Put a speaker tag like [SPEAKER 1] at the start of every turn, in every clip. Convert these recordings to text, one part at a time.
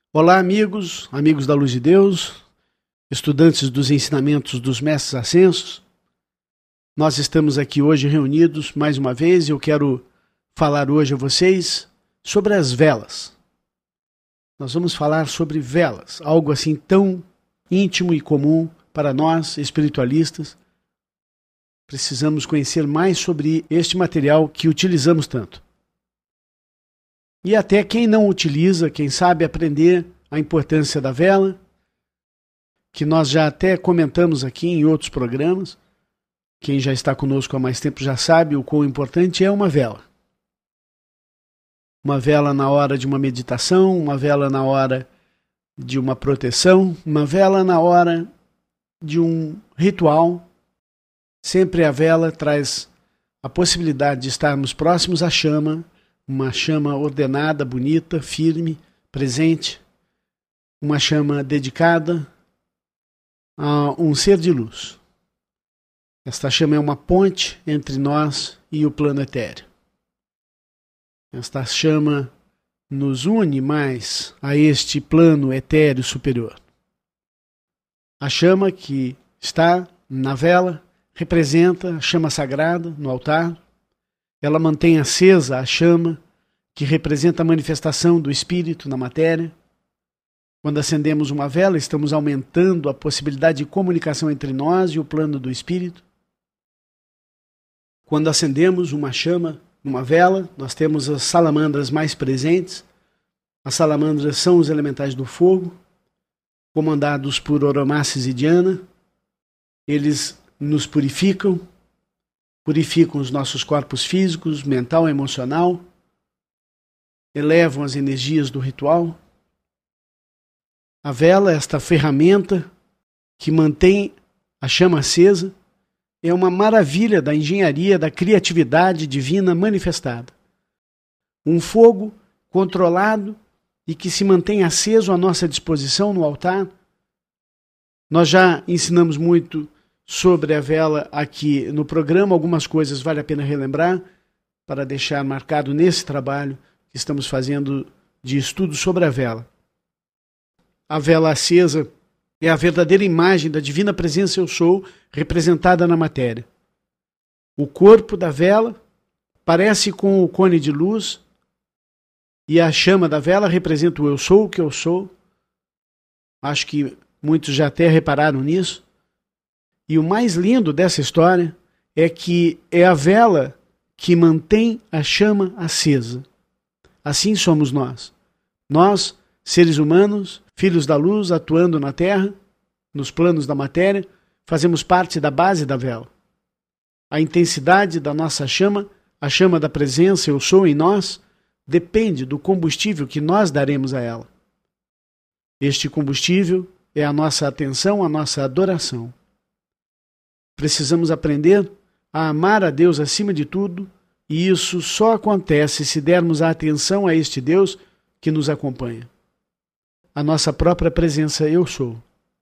[SPEAKER 1] Olá, amigos da Luz de Deus, estudantes dos ensinamentos dos Mestres Ascensos. Nós estamos aqui hoje reunidos mais uma vez e eu quero falar hoje a vocês sobre as velas. Nós vamos falar sobre velas, algo assim tão íntimo e comum para nós, espiritualistas. Precisamos conhecer mais sobre este material que utilizamos tanto. E até quem não utiliza, quem sabe aprender a importância da vela, que nós já até comentamos aqui em outros programas. Quem já está conosco há mais tempo já sabe o quão importante é uma vela. Uma vela na hora de uma meditação, uma vela na hora de uma proteção, uma vela na hora de um ritual. Sempre a vela traz a possibilidade de estarmos próximos à chama, uma chama ordenada, bonita, firme, presente, uma chama dedicada a um ser de luz. Esta chama é uma ponte entre nós e o plano etéreo. Esta chama nos une mais a este plano etéreo superior. A chama que está na vela representa a chama sagrada no altar. Ela mantém acesa a chama que representa a manifestação do Espírito na matéria. Quando acendemos uma vela, estamos aumentando a possibilidade de comunicação entre nós e o plano do Espírito. Quando acendemos uma chama numa vela, nós temos as salamandras mais presentes. As salamandras são os elementais do fogo, comandados por Oromasdes e Diana. Eles nos purificam os nossos corpos físicos, mental e emocional, elevam as energias do ritual. A vela, esta ferramenta que mantém a chama acesa, é uma maravilha da engenharia, da criatividade divina manifestada. Um fogo controlado e que se mantém aceso à nossa disposição no altar. Nós já ensinamos muito sobre a vela aqui no programa, algumas coisas vale a pena relembrar para deixar marcado nesse trabalho que estamos fazendo de estudo sobre a vela. A vela acesa é a verdadeira imagem da divina presença Eu Sou representada na matéria. O corpo da vela parece com o cone de luz e a chama da vela representa o Eu Sou, o que eu sou. Acho que muitos já até repararam nisso. E o mais lindo dessa história é que é a vela que mantém a chama acesa. Assim somos nós. Nós, seres humanos, filhos da luz, atuando na Terra, nos planos da matéria, fazemos parte da base da vela. A intensidade da nossa chama, a chama da presença Eu Sou em nós, depende do combustível que nós daremos a ela. Este combustível é a nossa atenção, a nossa adoração. Precisamos aprender a amar a Deus acima de tudo, e isso só acontece se dermos a atenção a este Deus que nos acompanha. A nossa própria presença Eu Sou.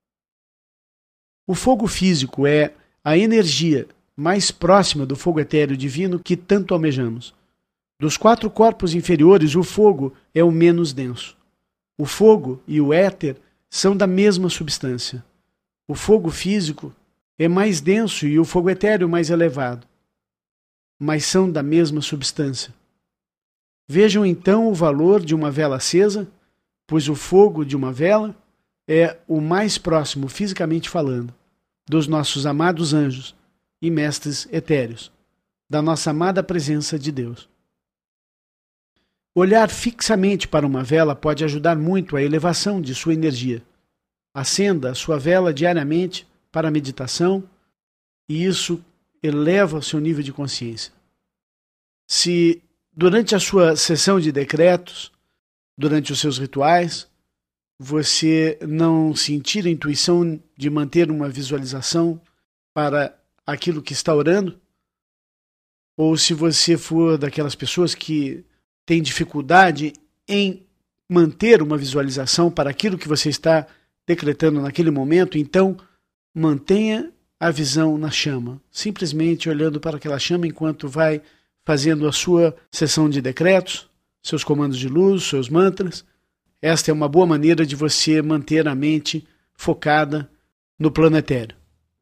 [SPEAKER 1] O fogo físico é a energia mais próxima do fogo etéreo divino que tanto almejamos. Dos 4 corpos inferiores, o fogo é o menos denso. O fogo e o éter são da mesma substância. O fogo físico é mais denso e o fogo etéreo mais elevado, mas são da mesma substância. Vejam então o valor de uma vela acesa, pois o fogo de uma vela é o mais próximo, fisicamente falando, dos nossos amados anjos e mestres etéreos, da nossa amada presença de Deus. Olhar fixamente para uma vela pode ajudar muito à elevação de sua energia. Acenda a sua vela diariamente para a meditação, e isso eleva o seu nível de consciência. Se durante a sua sessão de decretos, durante os seus rituais, você não sentir a intuição de manter uma visualização para aquilo que está orando, ou se você for daquelas pessoas que têm dificuldade em manter uma visualização para aquilo que você está decretando naquele momento, então mantenha a visão na chama, simplesmente olhando para aquela chama enquanto vai fazendo a sua sessão de decretos, seus comandos de luz, seus mantras, esta é uma boa maneira de você manter a mente focada no plano etéreo.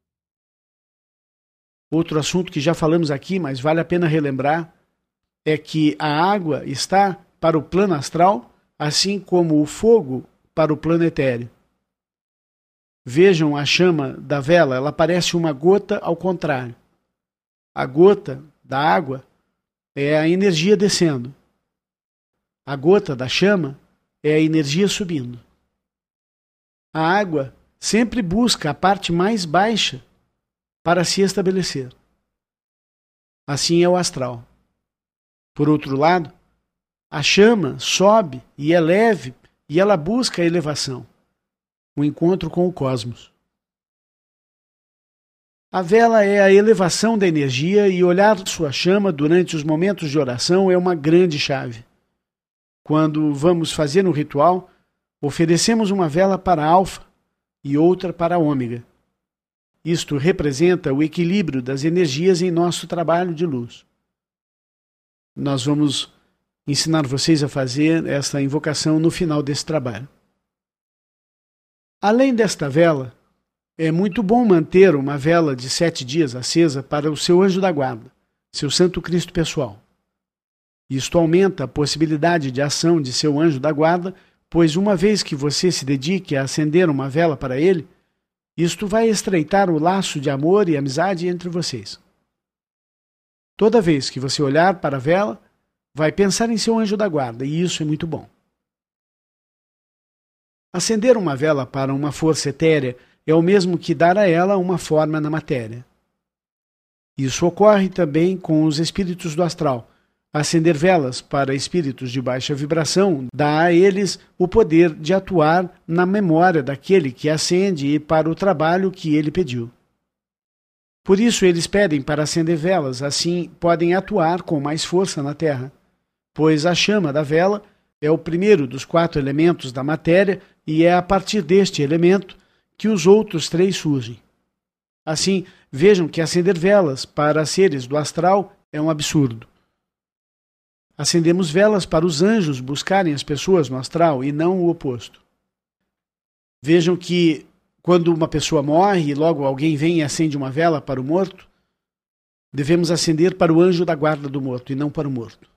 [SPEAKER 1] Outro assunto que já falamos aqui, mas vale a pena relembrar, é que a água está para o plano astral, assim como o fogo para o plano etéreo. Vejam a chama da vela, ela parece uma gota ao contrário. A gota da água é a energia descendo. A gota da chama é a energia subindo. A água sempre busca a parte mais baixa para se estabelecer. Assim é o astral. Por outro lado, a chama sobe e é leve e ela busca a elevação, o encontro com o cosmos. A vela é a elevação da energia e olhar sua chama durante os momentos de oração é uma grande chave. Quando vamos fazer um ritual, oferecemos uma vela para Alfa e outra para Ômega. Isto representa o equilíbrio das energias em nosso trabalho de luz. Nós vamos ensinar vocês a fazer esta invocação no final desse trabalho. Além desta vela, é muito bom manter uma vela de 7 dias acesa para o seu anjo da guarda, seu Santo Cristo pessoal. Isto aumenta a possibilidade de ação de seu anjo da guarda, pois uma vez que você se dedique a acender uma vela para ele, isto vai estreitar o laço de amor e amizade entre vocês. Toda vez que você olhar para a vela, vai pensar em seu anjo da guarda, e isso é muito bom. Acender uma vela para uma força etérea é o mesmo que dar a ela uma forma na matéria. Isso ocorre também com os espíritos do astral. Acender velas para espíritos de baixa vibração dá a eles o poder de atuar na memória daquele que acende e para o trabalho que ele pediu. Por isso eles pedem para acender velas, assim podem atuar com mais força na Terra, pois a chama da vela é o primeiro dos 4 elementos da matéria e é a partir deste elemento que os outros 3 surgem. Assim, vejam que acender velas para seres do astral é um absurdo. Acendemos velas para os anjos buscarem as pessoas no astral e não o oposto. Vejam que quando uma pessoa morre e logo alguém vem e acende uma vela para o morto, devemos acender para o anjo da guarda do morto e não para o morto.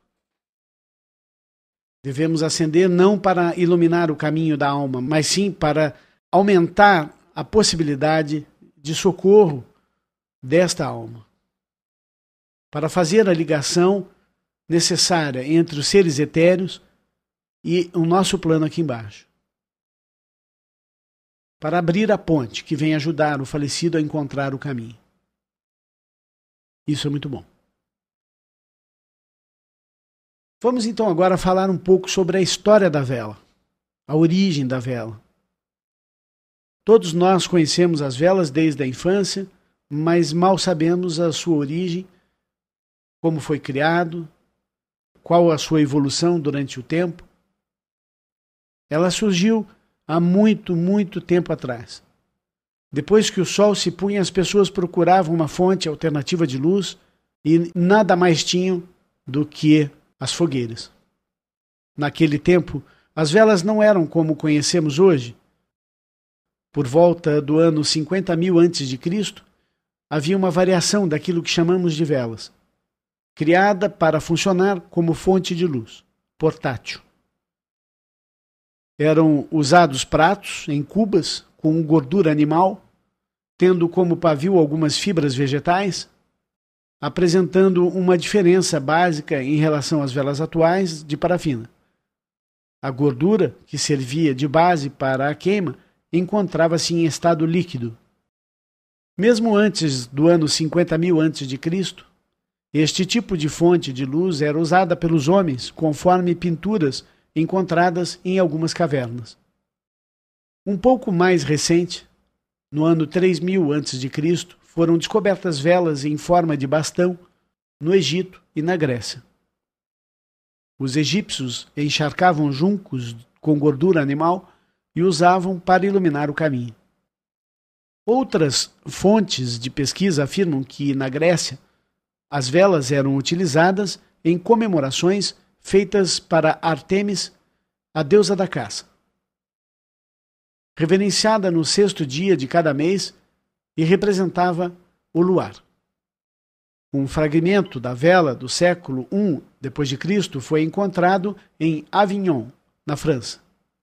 [SPEAKER 1] Devemos acender não para iluminar o caminho da alma, mas sim para aumentar a possibilidade de socorro desta alma. Para fazer a ligação necessária entre os seres etéreos e o nosso plano aqui embaixo. Para abrir a ponte que vem ajudar o falecido a encontrar o caminho. Isso é muito bom. Vamos então agora falar um pouco sobre a história da vela, a origem da vela. Todos nós conhecemos as velas desde a infância, mas mal sabemos a sua origem, como foi criado, qual a sua evolução durante o tempo. Ela surgiu há muito tempo atrás. Depois que o sol se punha, as pessoas procuravam uma fonte alternativa de luz e nada mais tinham do que as fogueiras. Naquele tempo, as velas não eram como conhecemos hoje. Por volta do ano 50.000 a.C., havia uma variação daquilo que chamamos de velas, criada para funcionar como fonte de luz, portátil. Eram usados pratos em cubas com gordura animal, tendo como pavio algumas fibras vegetais, apresentando uma diferença básica em relação às velas atuais de parafina. A gordura, que servia de base para a queima, encontrava-se em estado líquido. Mesmo antes do ano 50.000 a.C., este tipo de fonte de luz era usada pelos homens conforme pinturas encontradas em algumas cavernas. Um pouco mais recente, no ano 3000 a.C., foram descobertas velas em forma de bastão no Egito e na Grécia. Os egípcios encharcavam juncos com gordura animal e usavam para iluminar o caminho. Outras fontes de pesquisa afirmam que, na Grécia, as velas eram utilizadas em comemorações feitas para Ártemis a deusa da caça, reverenciada no 6º dia de cada mês e representava o luar. Um fragmento da vela do século I d.C. foi encontrado em Avignon, na França.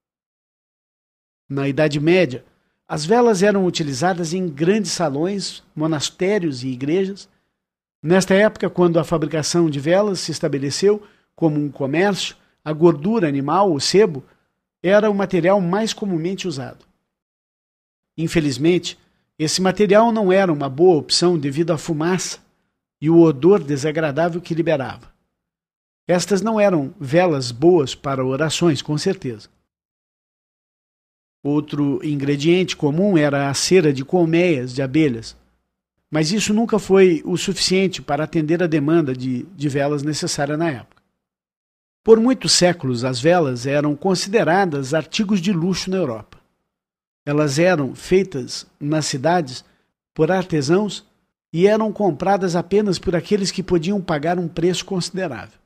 [SPEAKER 1] Na Idade Média, as velas eram utilizadas em grandes salões, monastérios e igrejas. Nesta época, quando a fabricação de velas se estabeleceu como um comércio, a gordura animal, o sebo, era o material mais comumente usado. Infelizmente, esse material não era uma boa opção devido à fumaça e o odor desagradável que liberava. Estas não eram velas boas para orações, com certeza. Outro ingrediente comum era a cera de colmeias de abelhas, mas isso nunca foi o suficiente para atender a demanda de velas necessária na época. Por muitos séculos, as velas eram consideradas artigos de luxo na Europa. Elas eram feitas nas cidades por artesãos e eram compradas apenas por aqueles que podiam pagar um preço considerável.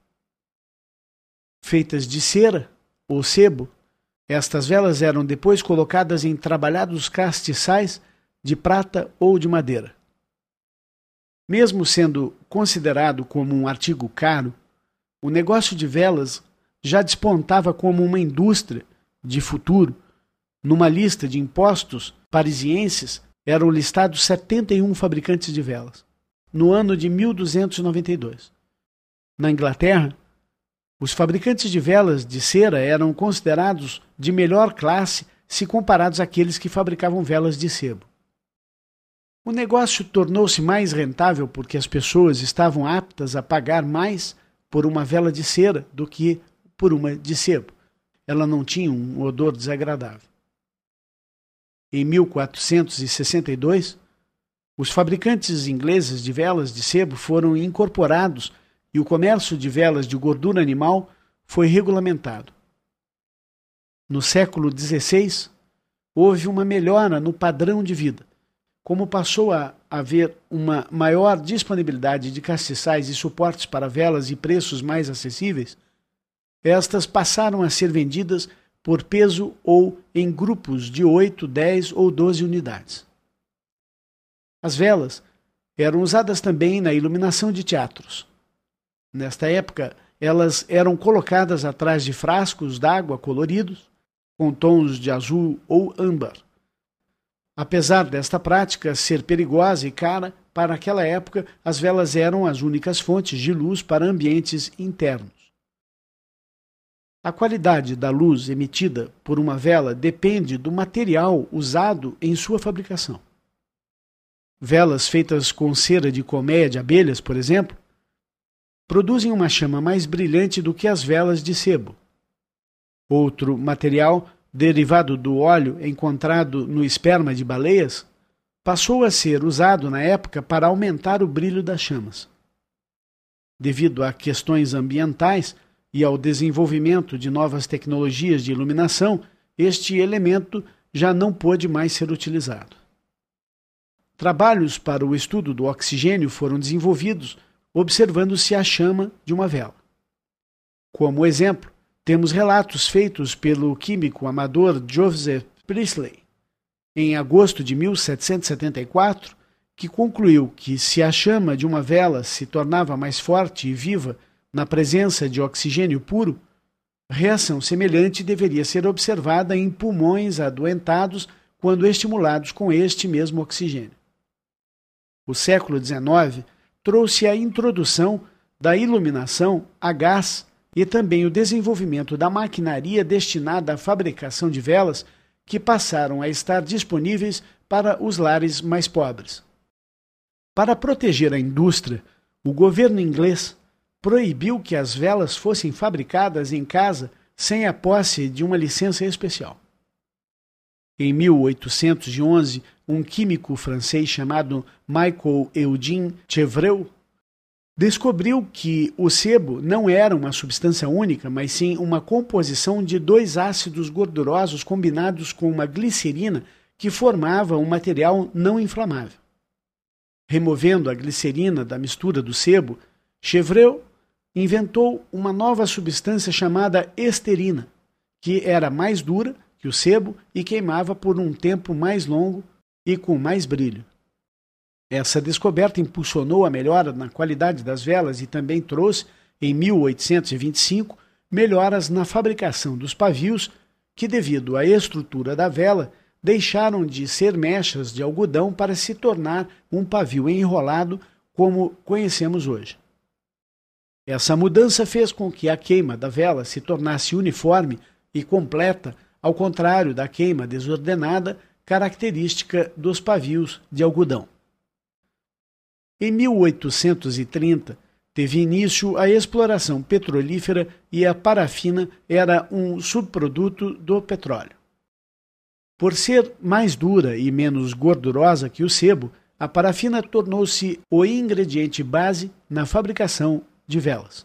[SPEAKER 1] Feitas de cera ou sebo, estas velas eram depois colocadas em trabalhados castiçais de prata ou de madeira. Mesmo sendo considerado como um artigo caro, o negócio de velas já despontava como uma indústria de futuro. Numa lista de impostos parisienses, eram listados 71 fabricantes de velas, no ano de 1292. Na Inglaterra, os fabricantes de velas de cera eram considerados de melhor classe se comparados àqueles que fabricavam velas de sebo. O negócio tornou-se mais rentável porque as pessoas estavam aptas a pagar mais por uma vela de cera do que por uma de sebo. Ela não tinha um odor desagradável. Em 1462, os fabricantes ingleses de velas de sebo foram incorporados e o comércio de velas de gordura animal foi regulamentado. No século XVI, houve uma melhora no padrão de vida. Como passou a haver uma maior disponibilidade de castiçais e suportes para velas e preços mais acessíveis, estas passaram a ser vendidas por peso ou em grupos de 8, 10 ou 12 unidades. As velas eram usadas também na iluminação de teatros. Nesta época, elas eram colocadas atrás de frascos d'água coloridos, com tons de azul ou âmbar. Apesar desta prática ser perigosa e cara, para aquela época, as velas eram as únicas fontes de luz para ambientes internos. A qualidade da luz emitida por uma vela depende do material usado em sua fabricação. Velas feitas com cera de colmeia de abelhas, por exemplo, produzem uma chama mais brilhante do que as velas de sebo. Outro material, derivado do óleo encontrado no esperma de baleias, passou a ser usado na época para aumentar o brilho das chamas. Devido a questões ambientais e ao desenvolvimento de novas tecnologias de iluminação, este elemento já não pôde mais ser utilizado. Trabalhos para o estudo do oxigênio foram desenvolvidos observando-se a chama de uma vela. Como exemplo, temos relatos feitos pelo químico amador Joseph Priestley, em agosto de 1774, que concluiu que se a chama de uma vela se tornava mais forte e viva na presença de oxigênio puro, reação semelhante deveria ser observada em pulmões adoentados quando estimulados com este mesmo oxigênio. O século XIX trouxe a introdução da iluminação a gás e também o desenvolvimento da maquinaria destinada à fabricação de velas, que passaram a estar disponíveis para os lares mais pobres. Para proteger a indústria, o governo inglês proibiu que as velas fossem fabricadas em casa sem a posse de uma licença especial. Em 1811, um químico francês chamado Michael Eugène Chevreul descobriu que o sebo não era uma substância única, mas sim uma composição de dois ácidos gordurosos combinados com uma glicerina que formava um material não inflamável. Removendo a glicerina da mistura do sebo, Chevreul inventou uma nova substância chamada esterina, que era mais dura que o sebo e queimava por um tempo mais longo e com mais brilho. Essa descoberta impulsionou a melhora na qualidade das velas e também trouxe, em 1825, melhoras na fabricação dos pavios que, devido à estrutura da vela, deixaram de ser mechas de algodão para se tornar um pavio enrolado como conhecemos hoje. Essa mudança fez com que a queima da vela se tornasse uniforme e completa, ao contrário da queima desordenada, característica dos pavios de algodão. Em 1830, teve início a exploração petrolífera e a parafina era um subproduto do petróleo. Por ser mais dura e menos gordurosa que o sebo, a parafina tornou-se o ingrediente base na fabricação de velas.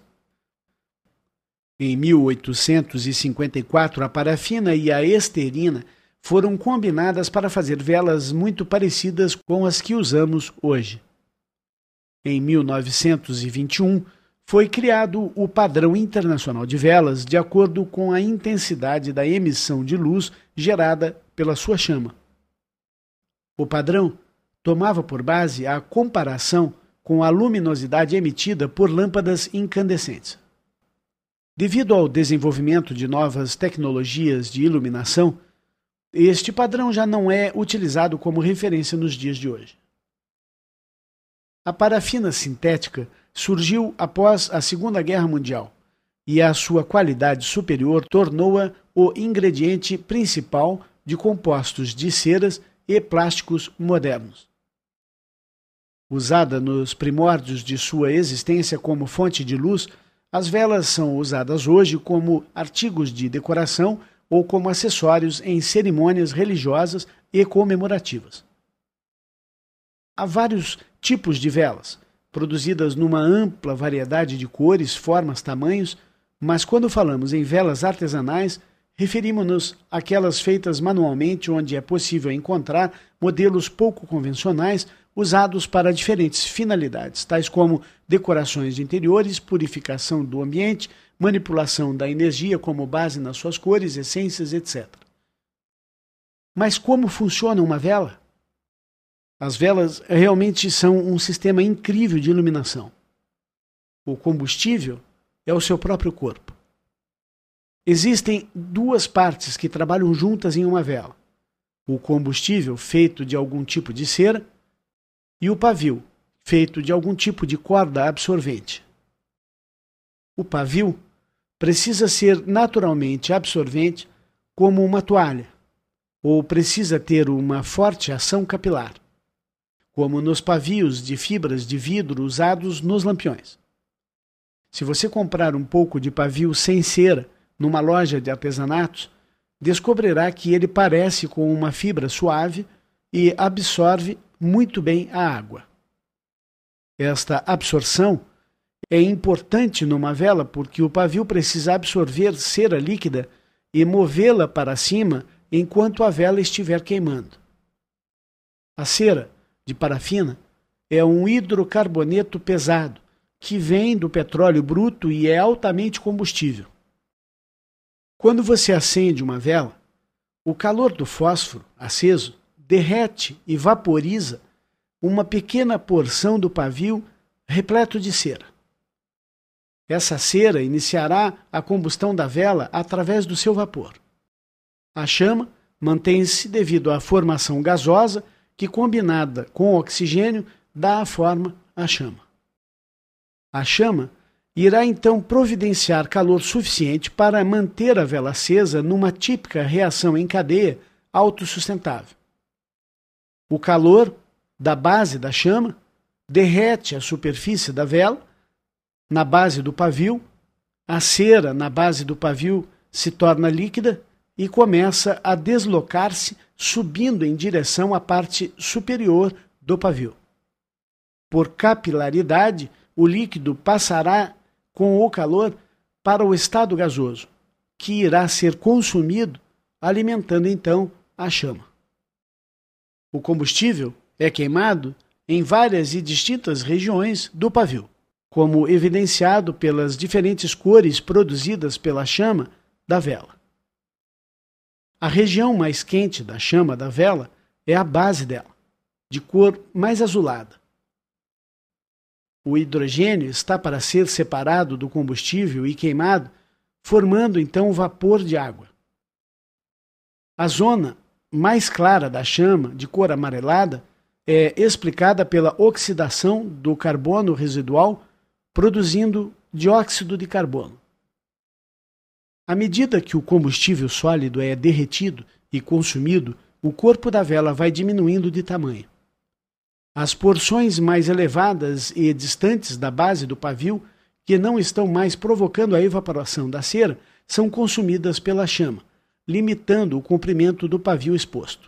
[SPEAKER 1] Em 1854, a parafina e a esterina foram combinadas para fazer velas muito parecidas com as que usamos hoje. Em 1921, foi criado o Padrão Internacional de Velas de acordo com a intensidade da emissão de luz gerada pela sua chama. O padrão tomava por base a comparação com a luminosidade emitida por lâmpadas incandescentes. Devido ao desenvolvimento de novas tecnologias de iluminação, este padrão já não é utilizado como referência nos dias de hoje. A parafina sintética surgiu após a Segunda Guerra Mundial e a sua qualidade superior tornou-a o ingrediente principal de compostos de ceras e plásticos modernos. Usada nos primórdios de sua existência como fonte de luz, as velas são usadas hoje como artigos de decoração ou como acessórios em cerimônias religiosas e comemorativas. Há vários tipos de velas, produzidas numa ampla variedade de cores, formas, tamanhos, mas quando falamos em velas artesanais, referimos-nos àquelas feitas manualmente, onde é possível encontrar modelos pouco convencionais usados para diferentes finalidades, tais como decorações de interiores, purificação do ambiente, manipulação da energia como base nas suas cores, essências, etc. Mas como funciona uma vela? As velas realmente são um sistema incrível de iluminação. O combustível é o seu próprio corpo. Existem duas partes que trabalham juntas em uma vela: o combustível, feito de algum tipo de cera, e o pavio, feito de algum tipo de corda absorvente. O pavio precisa ser naturalmente absorvente como uma toalha, ou precisa ter uma forte ação capilar, como nos pavios de fibras de vidro usados nos lampiões. Se você comprar um pouco de pavio sem cera numa loja de artesanatos, descobrirá que ele parece com uma fibra suave e absorve muito bem a água. Esta absorção é importante numa vela porque o pavio precisa absorver cera líquida e movê-la para cima enquanto a vela estiver queimando. A cera de parafina é um hidrocarboneto pesado que vem do petróleo bruto e é altamente combustível. Quando você acende uma vela, o calor do fósforo aceso derrete e vaporiza uma pequena porção do pavio repleto de cera. Essa cera iniciará a combustão da vela através do seu vapor. A chama mantém-se devido à formação gasosa que, combinada com o oxigênio, dá a forma à chama. A chama irá então providenciar calor suficiente para manter a vela acesa numa típica reação em cadeia autossustentável. O calor da base da chama derrete a superfície da vela na base do pavio, a cera na base do pavio se torna líquida e começa a deslocar-se, subindo em direção à parte superior do pavio. Por capilaridade, o líquido passará com o calor para o estado gasoso, que irá ser consumido, alimentando então a chama. O combustível é queimado em várias e distintas regiões do pavio, como evidenciado pelas diferentes cores produzidas pela chama da vela. A região mais quente da chama da vela é a base dela, de cor mais azulada. O hidrogênio está para ser separado do combustível e queimado, formando então vapor de água. A zona mais clara da chama, de cor amarelada, é explicada pela oxidação do carbono residual, produzindo dióxido de carbono. À medida que o combustível sólido é derretido e consumido, o corpo da vela vai diminuindo de tamanho. As porções mais elevadas e distantes da base do pavio, que não estão mais provocando a evaporação da cera, são consumidas pela chama, limitando o comprimento do pavio exposto.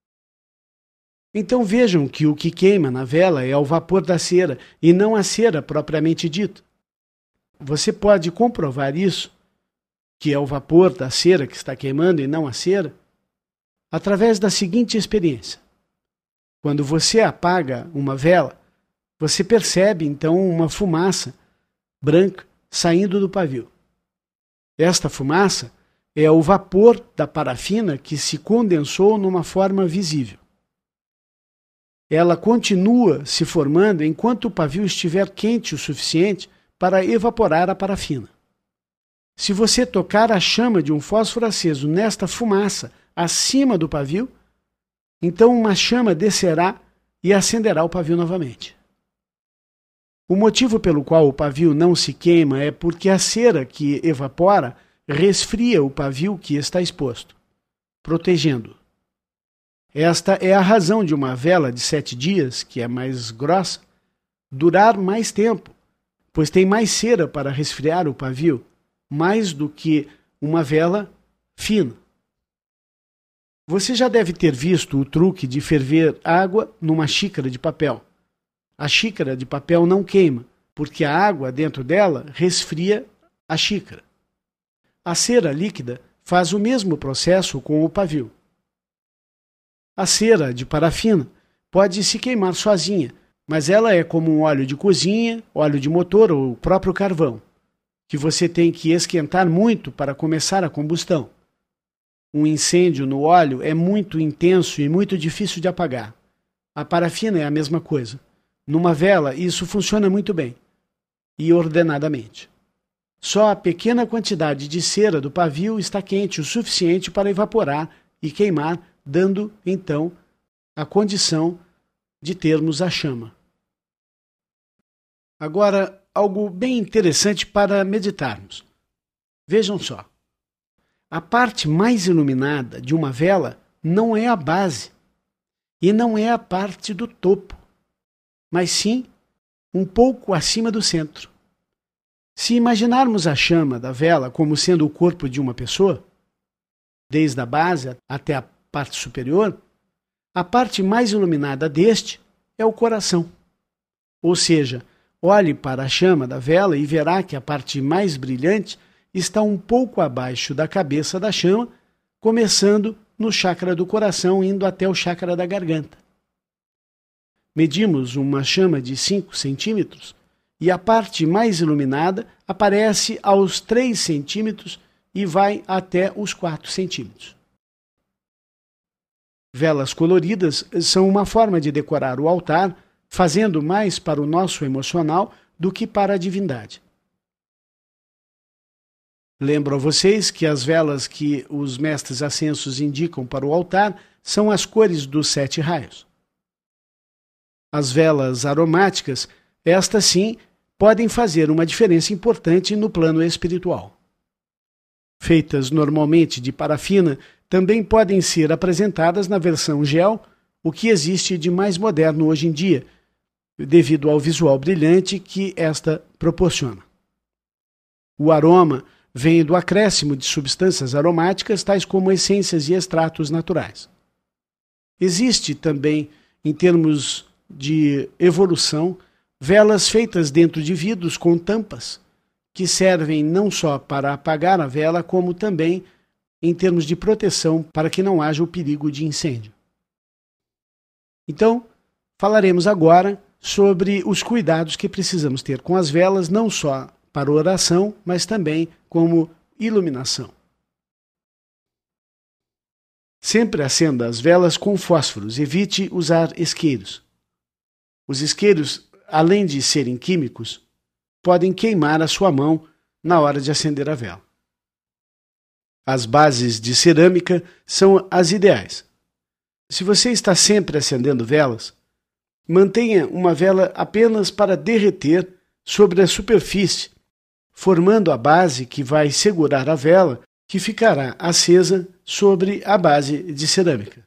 [SPEAKER 1] Então vejam que o que queima na vela é o vapor da cera e não a cera propriamente dita. Você pode comprovar isso, que é o vapor da cera que está queimando e não a cera, através da seguinte experiência. Quando você apaga uma vela, você percebe então uma fumaça branca saindo do pavio. Esta fumaça é o vapor da parafina que se condensou numa forma visível. Ela continua se formando enquanto o pavio estiver quente o suficiente para evaporar a parafina. Se você tocar a chama de um fósforo aceso nesta fumaça acima do pavio, então uma chama descerá e acenderá o pavio novamente. O motivo pelo qual o pavio não se queima é porque a cera que evapora resfria o pavio que está exposto, protegendo-o. Esta é a razão de uma vela de 7 dias, que é mais grossa, durar mais tempo, pois tem mais cera para resfriar o pavio, mais do que uma vela fina. Você já deve ter visto o truque de ferver água numa xícara de papel. A xícara de papel não queima, porque a água dentro dela resfria a xícara. A cera líquida faz o mesmo processo com o pavio. A cera de parafina pode se queimar sozinha, mas ela é como um óleo de cozinha, óleo de motor ou o próprio carvão, que você tem que esquentar muito para começar a combustão. Um incêndio no óleo é muito intenso e muito difícil de apagar. A parafina é a mesma coisa. Numa vela, isso funciona muito bem e ordenadamente. Só a pequena quantidade de cera do pavio está quente o suficiente para evaporar e queimar, dando, então, a condição de termos a chama. Agora, algo bem interessante para meditarmos. Vejam só. A parte mais iluminada de uma vela não é a base e não é a parte do topo, mas sim um pouco acima do centro. Se imaginarmos a chama da vela como sendo o corpo de uma pessoa, desde a base até a parte superior, a parte mais iluminada deste é o coração. Ou seja, olhe para a chama da vela e verá que a parte mais brilhante está um pouco abaixo da cabeça da chama, começando no chakra do coração, indo até o chakra da garganta. Medimos uma chama de 5 centímetros e a parte mais iluminada aparece aos 3 centímetros e vai até os 4 centímetros. Velas coloridas são uma forma de decorar o altar, fazendo mais para o nosso emocional do que para a divindade. Lembro a vocês que as velas que os mestres ascensos indicam para o altar são as cores dos 7 raios. As velas aromáticas, estas sim, podem fazer uma diferença importante no plano espiritual. Feitas normalmente de parafina, também podem ser apresentadas na versão gel, o que existe de mais moderno hoje em dia, devido ao visual brilhante que esta proporciona. O aroma vem do acréscimo de substâncias aromáticas, tais como essências e extratos naturais. Existe também, em termos de evolução, velas feitas dentro de vidros com tampas, que servem não só para apagar a vela, como também em termos de proteção para que não haja o perigo de incêndio. Então, falaremos agora sobre os cuidados que precisamos ter com as velas, não só para oração, mas também como iluminação. Sempre acenda as velas com fósforos, evite usar isqueiros. Os isqueiros, além de serem químicos, podem queimar a sua mão na hora de acender a vela. As bases de cerâmica são as ideais. Se você está sempre acendendo velas, mantenha uma vela apenas para derreter sobre a superfície, formando a base que vai segurar a vela, que ficará acesa sobre a base de cerâmica.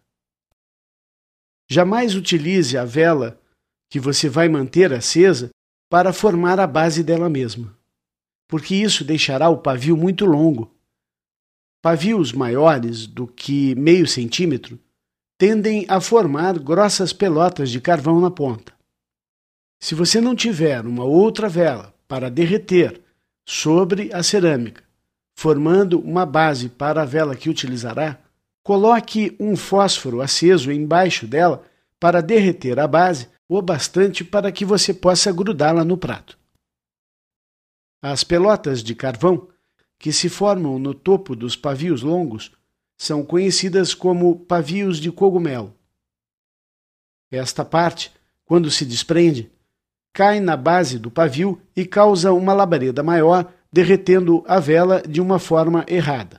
[SPEAKER 1] Jamais utilize a vela que você vai manter acesa para formar a base dela mesma, porque isso deixará o pavio muito longo. Pavios maiores do que meio centímetro tendem a formar grossas pelotas de carvão na ponta. Se você não tiver uma outra vela para derreter sobre a cerâmica, formando uma base para a vela que utilizará, coloque um fósforo aceso embaixo dela para derreter a base o bastante para que você possa grudá-la no prato. As pelotas de carvão que se formam no topo dos pavios longos são conhecidas como pavios de cogumelo. Esta parte, quando se desprende, cai na base do pavio e causa uma labareda maior, derretendo a vela de uma forma errada.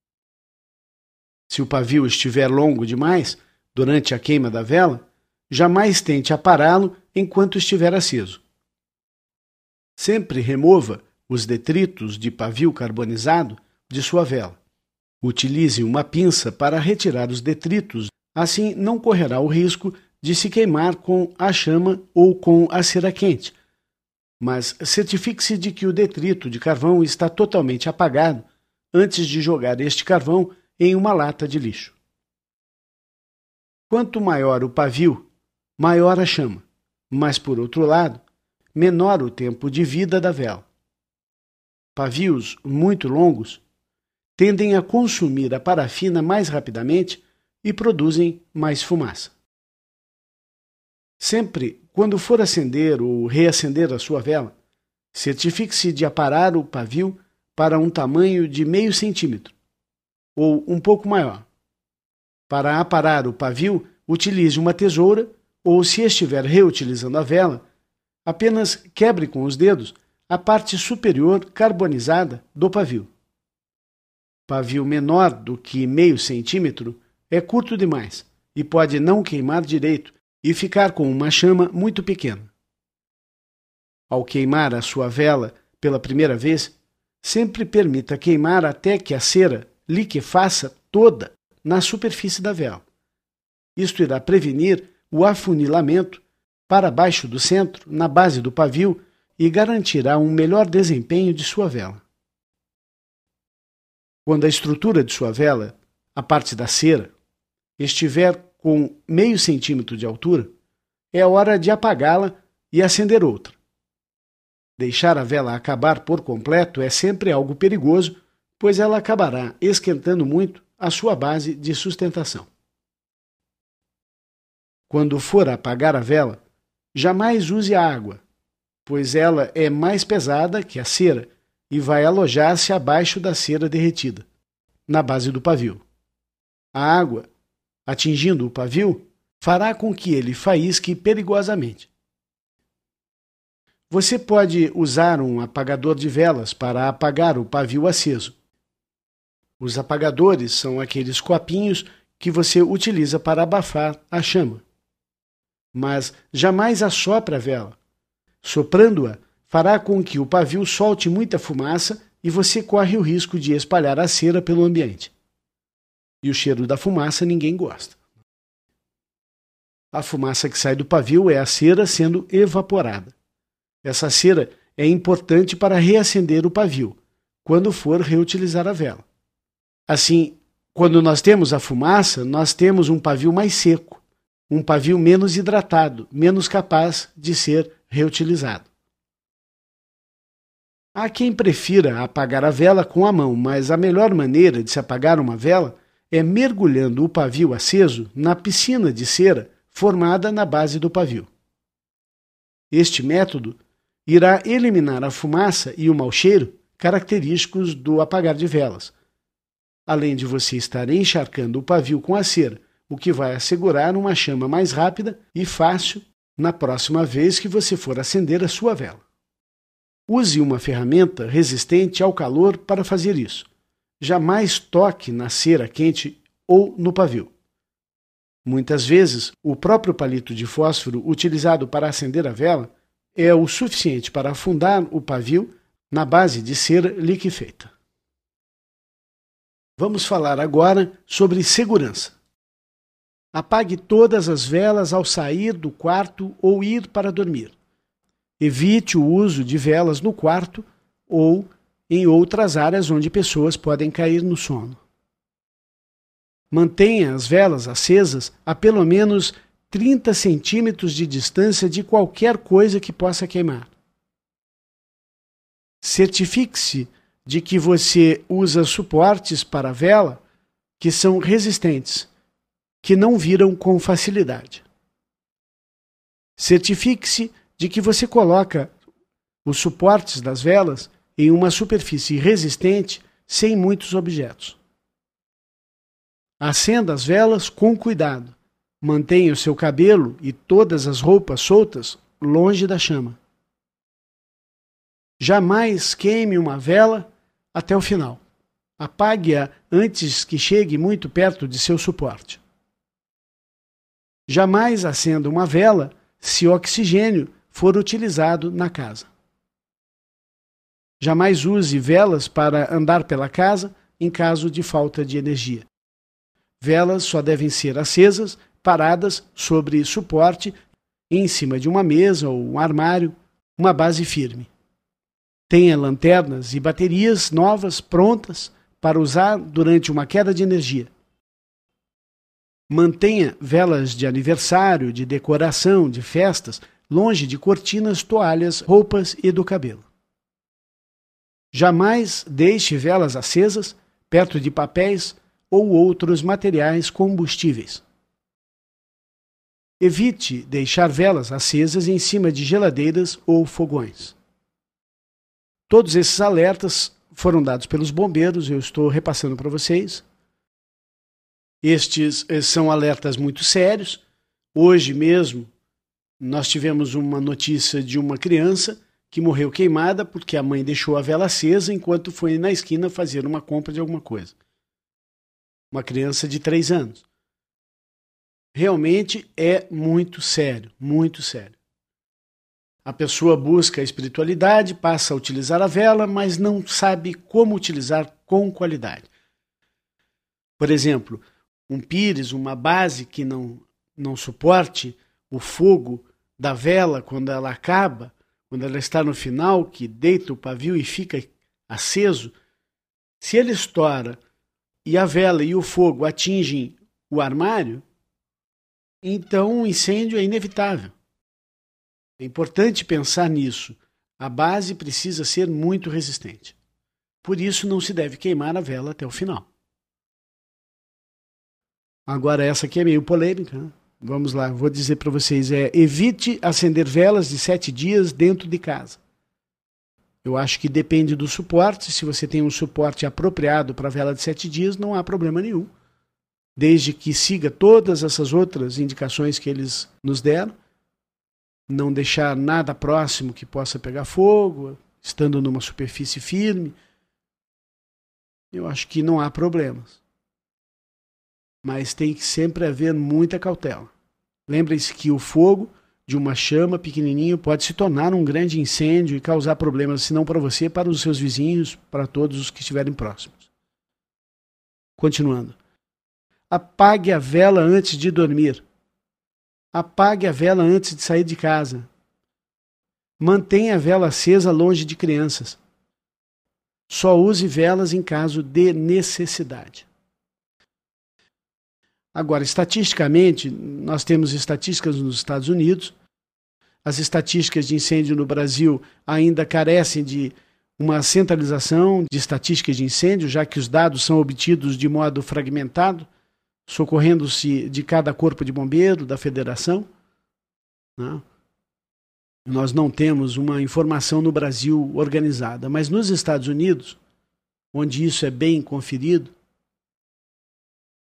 [SPEAKER 1] Se o pavio estiver longo demais, durante a queima da vela, jamais tente apará-lo enquanto estiver aceso. Sempre remova os detritos de pavio carbonizado de sua vela. Utilize uma pinça para retirar os detritos, assim não correrá o risco de se queimar com a chama ou com a cera quente. Mas certifique-se de que o detrito de carvão está totalmente apagado antes de jogar este carvão em uma lata de lixo. Quanto maior o pavio, maior a chama, mas, por outro lado, menor o tempo de vida da vela. Pavios muito longos tendem a consumir a parafina mais rapidamente e produzem mais fumaça. Sempre, quando for acender ou reacender a sua vela, certifique-se de aparar o pavio para um tamanho de meio centímetro, ou um pouco maior. Para aparar o pavio, utilize uma tesoura ou, se estiver reutilizando a vela, apenas quebre com os dedos a parte superior carbonizada do pavio. Pavio menor do que meio centímetro é curto demais e pode não queimar direito e ficar com uma chama muito pequena. Ao queimar a sua vela pela primeira vez, sempre permita queimar até que a cera liquefaça toda na superfície da vela. Isto irá prevenir o afunilamento para baixo do centro, na base do pavio, e garantirá um melhor desempenho de sua vela. Quando a estrutura de sua vela, a parte da cera, estiver com meio centímetro de altura, é hora de apagá-la e acender outra. Deixar a vela acabar por completo é sempre algo perigoso, pois ela acabará esquentando muito a sua base de sustentação. Quando for apagar a vela, jamais use a água, pois ela é mais pesada que a cera e vai alojar-se abaixo da cera derretida, na base do pavio. A água, atingindo o pavio, fará com que ele faísque perigosamente. Você pode usar um apagador de velas para apagar o pavio aceso. Os apagadores são aqueles copinhos que você utiliza para abafar a chama. Mas jamais assopre a vela. Soprando-a, fará com que o pavio solte muita fumaça e você corre o risco de espalhar a cera pelo ambiente. E o cheiro da fumaça ninguém gosta. A fumaça que sai do pavio é a cera sendo evaporada. Essa cera é importante para reacender o pavio, quando for reutilizar a vela. Assim, quando nós temos a fumaça, nós temos um pavio mais seco, um pavio menos hidratado, menos capaz de ser reutilizado. Há quem prefira apagar a vela com a mão, mas a melhor maneira de se apagar uma vela é mergulhando o pavio aceso na piscina de cera formada na base do pavio. Este método irá eliminar a fumaça e o mau cheiro característicos do apagar de velas, além de você estar encharcando o pavio com a cera, o que vai assegurar uma chama mais rápida e fácil na próxima vez que você for acender a sua vela. Use uma ferramenta resistente ao calor para fazer isso. Jamais toque na cera quente ou no pavio. Muitas vezes, o próprio palito de fósforo utilizado para acender a vela é o suficiente para afundar o pavio na base de cera liquefeita. Vamos falar agora sobre segurança. Apague todas as velas ao sair do quarto ou ir para dormir. Evite o uso de velas no quarto ou em outras áreas onde pessoas podem cair no sono. Mantenha as velas acesas a pelo menos 30 centímetros de distância de qualquer coisa que possa queimar. Certifique-se de que você usa suportes para a vela que são resistentes, que não viram com facilidade. Certifique-se de que você coloca os suportes das velas em uma superfície resistente sem muitos objetos. Acenda as velas com cuidado. Mantenha o seu cabelo e todas as roupas soltas longe da chama. Jamais queime uma vela até o final. Apague-a antes que chegue muito perto de seu suporte. Jamais acenda uma vela se oxigênio for utilizado na casa. Jamais use velas para andar pela casa em caso de falta de energia. Velas só devem ser acesas, paradas sobre suporte, em cima de uma mesa ou um armário, uma base firme. Tenha lanternas e baterias novas prontas para usar durante uma queda de energia. Mantenha velas de aniversário, de decoração, de festas, longe de cortinas, toalhas, roupas e do cabelo. Jamais deixe velas acesas perto de papéis ou outros materiais combustíveis. Evite deixar velas acesas em cima de geladeiras ou fogões. Todos esses alertas foram dados pelos bombeiros, eu estou repassando para vocês. Estes são alertas muito sérios. Hoje mesmo nós tivemos uma notícia de uma criança que morreu queimada porque a mãe deixou a vela acesa enquanto foi na esquina fazer uma compra de alguma coisa. Uma criança de 3 anos. Realmente é muito sério, muito sério. A pessoa busca a espiritualidade, passa a utilizar a vela, mas não sabe como utilizar com qualidade. Por exemplo, um pires, uma base que não suporte o fogo da vela quando ela acaba, quando ela está no final, que deita o pavio e fica aceso, se ele estoura e a vela e o fogo atingem o armário, então o incêndio é inevitável. É importante pensar nisso. A base precisa ser muito resistente. Por isso não se deve queimar a vela até o final. Agora essa aqui é meio polêmica, né? Vamos lá, vou dizer para vocês, evite acender velas de 7 dias dentro de casa. Eu acho que depende do suporte. Se você tem um suporte apropriado para vela de 7 dias, não há problema nenhum. Desde que siga todas essas outras indicações que eles nos deram. Não deixar nada próximo que possa pegar fogo, estando numa superfície firme. Eu acho que não há problemas. Mas tem que sempre haver muita cautela. Lembrem-se que o fogo de uma chama pequenininho pode se tornar um grande incêndio e causar problemas, se não para você, para os seus vizinhos, para todos os que estiverem próximos. Continuando. Apague a vela antes de dormir. Apague a vela antes de sair de casa. Mantenha a vela acesa longe de crianças. Só use velas em caso de necessidade. Agora, estatisticamente, nós temos estatísticas nos Estados Unidos. As estatísticas de incêndio no Brasil ainda carecem de uma centralização de estatísticas de incêndio, já que os dados são obtidos de modo fragmentado, socorrendo-se de cada corpo de bombeiro, da federação. Não. Nós não temos uma informação no Brasil organizada, mas nos Estados Unidos, onde isso é bem conferido,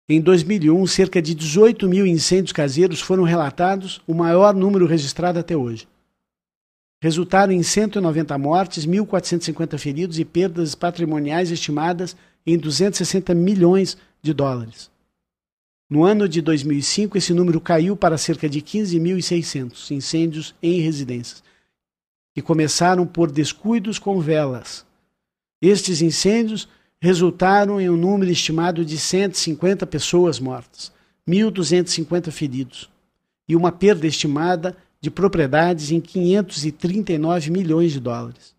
[SPEAKER 1] Em 2001, cerca de 18 mil incêndios caseiros foram relatados, o maior número registrado até hoje. Resultaram em 190 mortes, 1.450 feridos e perdas patrimoniais estimadas em 260 milhões de dólares. No ano de 2005, esse número caiu para cerca de 15.600 incêndios em residências, que começaram por descuidos com velas. Estes incêndios resultaram em um número estimado de 150 pessoas mortas, 1.250 feridos e uma perda estimada de propriedades em 539 milhões de dólares.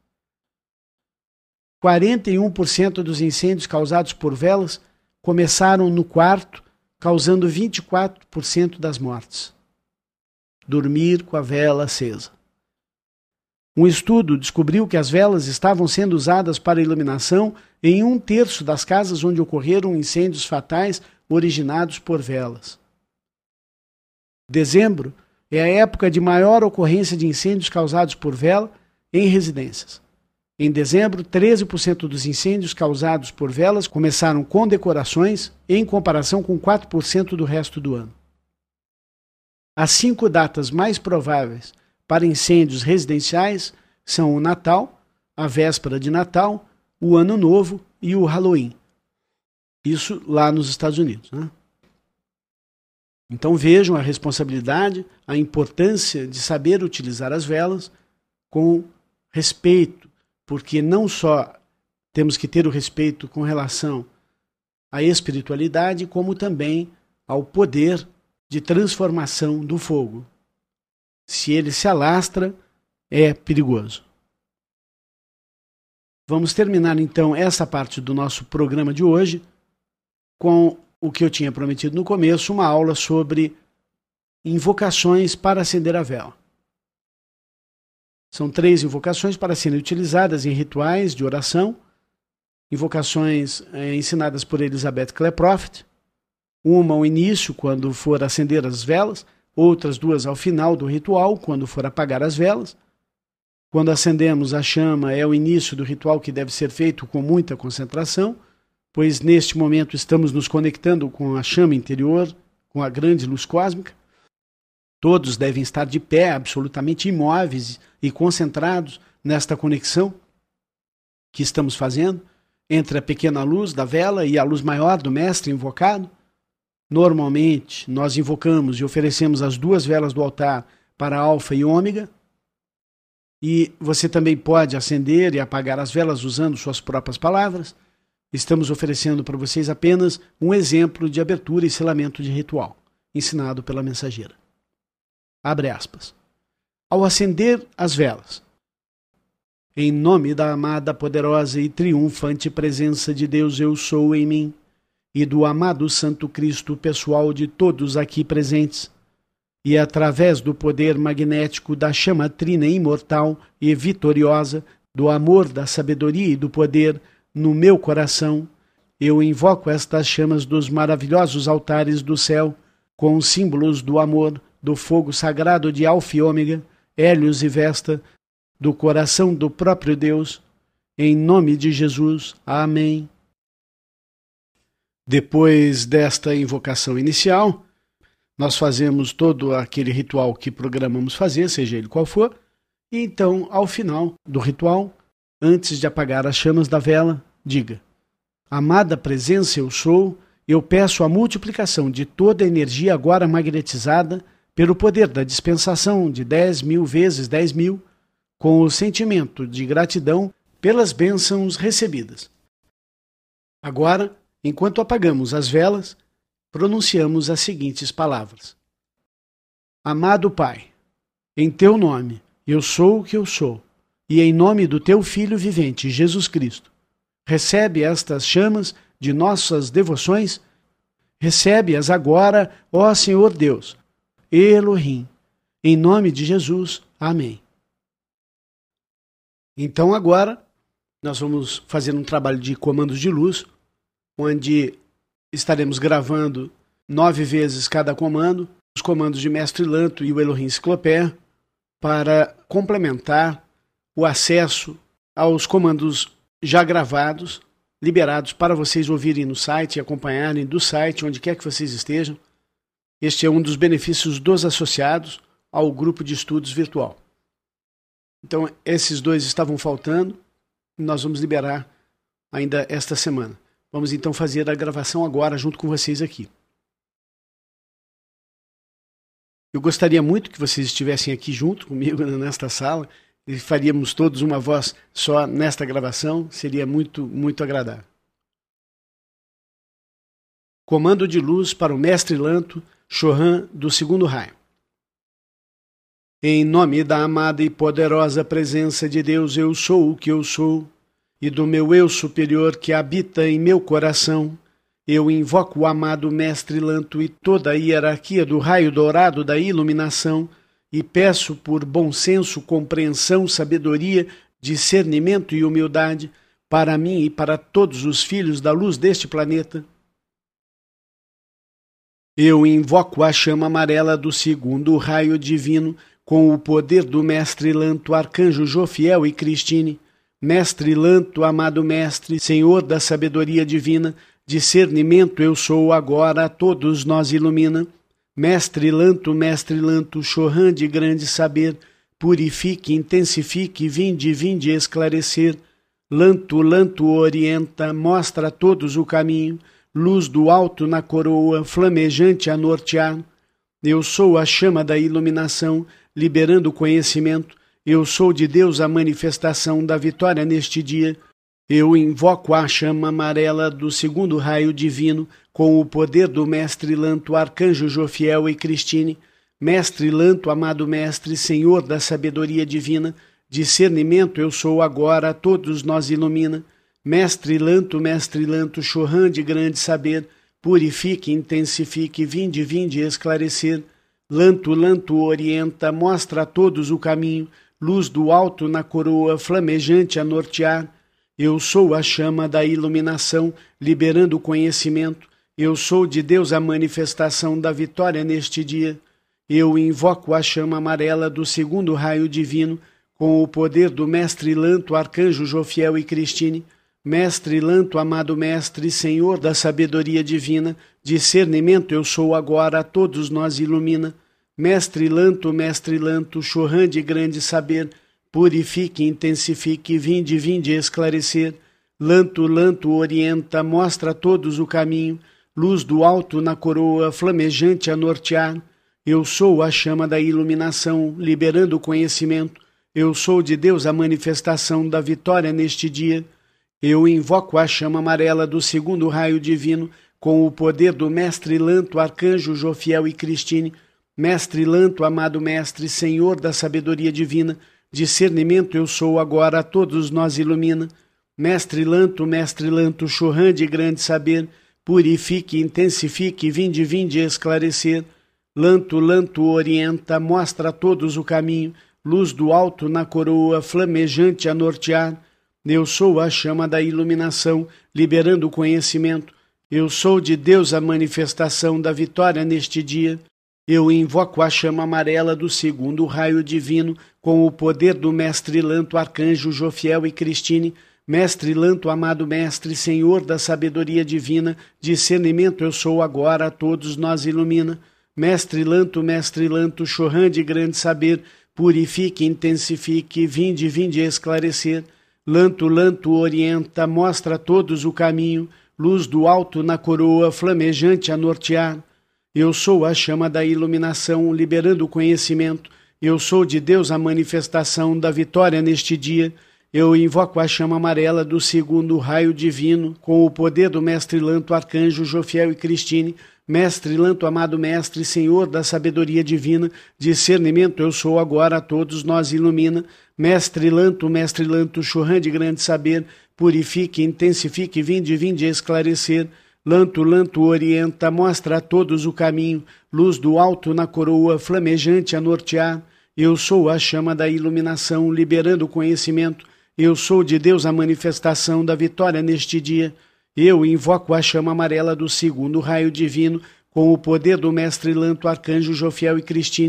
[SPEAKER 1] 41% dos incêndios causados por velas começaram no quarto, causando 24% das mortes. Dormir com a vela acesa. Um estudo descobriu que as velas estavam sendo usadas para iluminação em 1/3 das casas onde ocorreram incêndios fatais originados por velas. Dezembro é a época de maior ocorrência de incêndios causados por vela em residências. Em dezembro, 13% dos incêndios causados por velas começaram com decorações, em comparação com 4% do resto do ano. As 5 datas mais prováveis para incêndios residenciais são o Natal, a véspera de Natal, o Ano Novo e o Halloween. Isso lá nos Estados Unidos, né? Então vejam a responsabilidade, a importância de saber utilizar as velas com respeito, porque não só temos que ter o respeito com relação à espiritualidade, como também ao poder de transformação do fogo. Se ele se alastra, é perigoso. Vamos terminar então essa parte do nosso programa de hoje com o que eu tinha prometido no começo, uma aula sobre invocações para acender a vela. São 3 invocações para serem utilizadas em rituais de oração, invocações ensinadas por Elizabeth Kleproft, uma ao início, quando for acender as velas, outras 2 ao final do ritual, quando for apagar as velas. Quando acendemos a chama, é o início do ritual que deve ser feito com muita concentração, pois neste momento estamos nos conectando com a chama interior, com a grande luz cósmica. Todos devem estar de pé, absolutamente imóveis e concentrados nesta conexão que estamos fazendo entre a pequena luz da vela e a luz maior do mestre invocado. Normalmente, nós invocamos e oferecemos as 2 velas do altar para Alfa e Ômega. E você também pode acender e apagar as velas usando suas próprias palavras. Estamos oferecendo para vocês apenas um exemplo de abertura e selamento de ritual, ensinado pela mensageira. Abre aspas. Ao acender as velas, em nome da amada, poderosa e triunfante presença de Deus Eu Sou em mim, e do amado Santo Cristo pessoal de todos aqui presentes, e através do poder magnético da chama trina imortal e vitoriosa, do amor, da sabedoria e do poder no meu coração, eu invoco estas chamas dos maravilhosos altares do céu, com os símbolos do amor, do fogo sagrado de Alfa e Ômega, Hélios e Vesta, do coração do próprio Deus, em nome de Jesus. Amém. Depois desta invocação inicial, nós fazemos todo aquele ritual que programamos fazer, seja ele qual for, e então, ao final do ritual, antes de apagar as chamas da vela, diga: amada presença eu sou, eu peço a multiplicação de toda a energia agora magnetizada pelo poder da dispensação de 10.000 vezes 10.000, com o sentimento de gratidão pelas bênçãos recebidas. Agora, enquanto apagamos as velas, pronunciamos as seguintes palavras: amado Pai, em teu nome eu sou o que eu sou, e em nome do teu Filho vivente, Jesus Cristo, recebe estas chamas de nossas devoções, recebe-as agora, ó Senhor Deus, Elohim, em nome de Jesus. Amém. Então agora nós vamos fazer um trabalho de comandos de luz, onde estaremos gravando 9 vezes cada comando, os comandos de Mestre Lanto e o Elohim Ciclopé, para complementar o acesso aos comandos já gravados liberados para vocês ouvirem no site e acompanharem do site, onde quer que vocês estejam. Este é um dos benefícios dos associados ao grupo de estudos virtual. Então, esses dois estavam faltando e nós vamos liberar ainda esta semana. Vamos então fazer a gravação agora junto com vocês aqui. Eu gostaria muito que vocês estivessem aqui junto comigo nesta sala e faríamos todos uma voz só nesta gravação, seria muito, muito agradável. Comando de luz para o Mestre Lanto, Chohan do segundo raio. Em nome da amada e poderosa presença de Deus, eu sou o que eu sou, e do meu eu superior que habita em meu coração, eu invoco o amado Mestre Lanto e toda a hierarquia do raio dourado da iluminação, e peço por bom senso, compreensão, sabedoria, discernimento e humildade para mim e para todos os filhos da luz deste planeta. Eu invoco a chama amarela do segundo raio divino com o poder do Mestre Lanto, Arcanjo Jofiel e Cristine. Mestre Lanto, amado Mestre, Senhor da sabedoria divina, discernimento eu sou agora, a todos nós ilumina. Mestre Lanto, Chohan de grande saber, purifique, intensifique, vinde esclarecer. Lanto, orienta, mostra a todos o caminho, luz do alto na coroa, flamejante a nortear. Eu sou a chama da iluminação, liberando o conhecimento. Eu sou de Deus a manifestação da vitória neste dia. Eu invoco a chama amarela do segundo raio divino, com o poder do Mestre Lanto, Arcanjo Jofiel e Cristine. Mestre Lanto, amado Mestre, Senhor da sabedoria divina, discernimento eu sou agora, a todos nós ilumina. Mestre Lanto, Chohan de grande saber, purifique, intensifique, vinde esclarecer. Lanto, orienta, mostra a todos o caminho, luz do alto na coroa, flamejante a nortear. Eu sou a chama da iluminação, liberando o conhecimento. Eu sou de Deus a manifestação da vitória neste dia. Eu invoco a chama amarela do segundo raio divino, com o poder do Mestre Lanto, Arcanjo Jofiel e Cristine. Mestre Lanto, amado Mestre, Senhor da sabedoria divina, discernimento eu sou agora, a todos nós ilumina. Mestre Lanto, Chohan de grande saber, purifique, intensifique, vinde esclarecer. Lanto, orienta, mostra a todos o caminho, luz do alto na coroa, flamejante a nortear. Eu sou a chama da iluminação, liberando o conhecimento. Eu sou de Deus a manifestação da vitória neste dia. Eu invoco a chama amarela do segundo raio divino, com o poder do Mestre Lanto, Arcanjo Jofiel e Cristine. Mestre Lanto, amado Mestre, Senhor da sabedoria divina, discernimento eu sou agora, a todos nós ilumina. Mestre Lanto, Chohan de grande saber, purifique, intensifique, vinde esclarecer. Lanto, orienta, mostra a todos o caminho, luz do alto na coroa, flamejante a nortear. Eu sou a chama da iluminação, liberando o conhecimento. Eu sou de Deus a manifestação da vitória neste dia. Eu invoco a chama amarela do segundo raio divino, com o poder do Mestre Lanto, Arcanjo Jofiel e Cristine. Mestre Lanto, amado Mestre, Senhor da sabedoria divina, discernimento eu sou agora, a todos nós ilumina. Mestre Lanto, Chohan de grande saber, purifique, intensifique, vinde esclarecer. Lanto, orienta, mostra a todos o caminho, luz do alto na coroa, flamejante a nortear. Eu sou a chama da iluminação, liberando o conhecimento. Eu sou de Deus a manifestação da vitória neste dia. Eu invoco a chama amarela do segundo raio divino, com o poder do Mestre Lanto, Arcanjo Jofiel e Cristine. Mestre Lanto, amado Mestre, Senhor da sabedoria divina, discernimento eu sou agora, a todos nós ilumina. Mestre Lanto, Chohan de grande saber, purifique, intensifique, vinde esclarecer. Lanto, orienta, mostra a todos o caminho, luz do alto na coroa, flamejante a nortear. Eu sou a chama da iluminação, liberando o conhecimento. Eu sou de Deus a manifestação da vitória neste dia. Eu invoco a chama amarela do segundo raio divino, com o poder do Mestre Lanto, Arcanjo Jofiel e Cristine.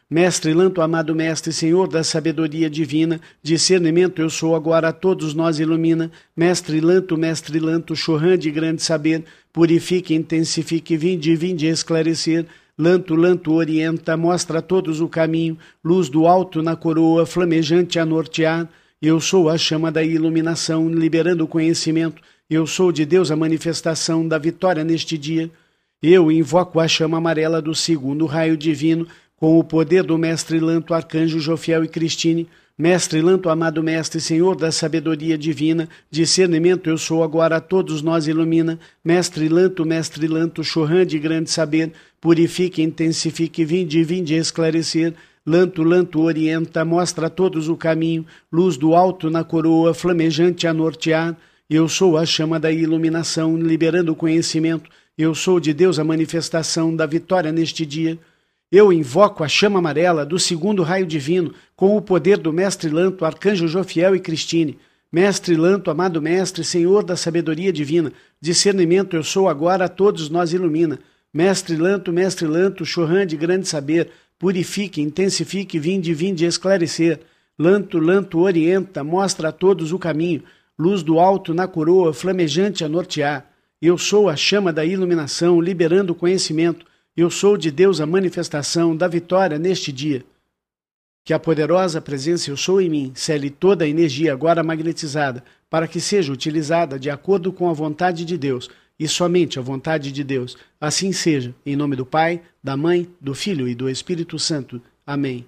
[SPEAKER 1] Mestre Lanto, amado Mestre, Senhor da sabedoria divina, discernimento eu sou agora, a todos nós ilumina. Mestre Lanto, Chorrã de grande saber, purifique, intensifique, vinde esclarecer. Lanto, orienta, mostra a todos o caminho, luz do alto na coroa, flamejante a nortear. Eu sou a chama da iluminação, liberando o conhecimento. Eu sou de Deus a manifestação da vitória neste dia. Eu invoco a chama amarela do segundo raio divino, com o poder do Mestre Lanto, Arcanjo Jofiel e Cristine. Mestre Lanto, amado Mestre, Senhor da sabedoria divina, discernimento eu sou agora, a todos nós ilumina. Mestre Lanto, Chorrã de grande saber, purifique, intensifique, vinde esclarecer. Lanto, orienta, mostra a todos o caminho, luz do alto na coroa, flamejante a nortear. Eu sou a chama da iluminação, liberando o conhecimento. Eu sou de Deus a manifestação da vitória neste dia. Eu invoco a chama amarela do segundo raio divino, com o poder do Mestre Lanto, Arcanjo Jofiel e Cristine. Mestre Lanto, amado Mestre, Senhor da sabedoria divina, discernimento eu sou agora, a todos nós ilumina. Mestre Lanto, Chorrã de grande saber, purifique, intensifique, vinde esclarecer. Lanto, orienta, mostra a todos o caminho, luz do alto na coroa, flamejante a nortear. Eu sou a chama da iluminação, liberando o conhecimento. Eu sou de Deus a manifestação da vitória neste dia. Que a poderosa presença eu sou em mim cele toda a energia agora magnetizada, para que seja utilizada de acordo com a vontade de Deus, e somente a vontade de Deus. Assim seja, em nome do Pai, da Mãe, do Filho e do Espírito Santo. Amém.